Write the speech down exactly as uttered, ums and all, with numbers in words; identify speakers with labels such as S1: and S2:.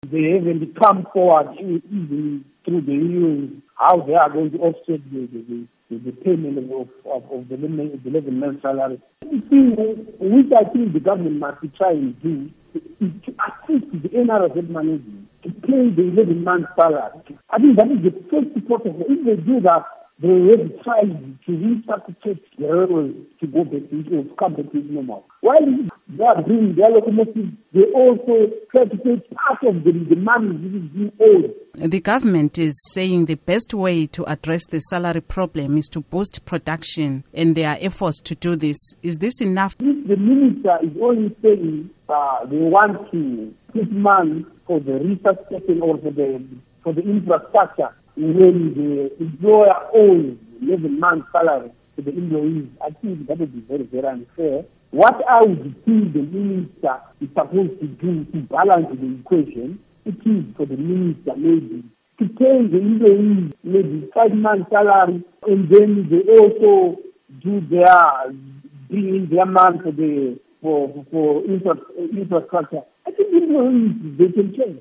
S1: They haven't come forward even through the E U how they are going to offset the, the, the, the payment of, of, of the eleven month salary. The thing which I think the government must be trying to do is to assist the N R Z management to pay the eleven month salary. I think that is the first protocol. If they do that, they will try to restart the church to go back to to come back to normal. While they are doing their locomotives, they also try to take part of the, the money that is being owed.
S2: The government is saying the best way to address the salary problem is to boost production, and there are efforts to do this. Is this enough?
S1: If the minister is only saying uh, they want to put money for the research station or for the, for the infrastructure, when the employer owes eleven months salary to the employees, I think that would be very, very unfair. What I would think the minister is supposed to do to balance the equation, it is for the minister maybe to pay the employees maybe five months salary, and then they also do their, bring in their money for the, for, for infra, infrastructure. I think employees, they can change.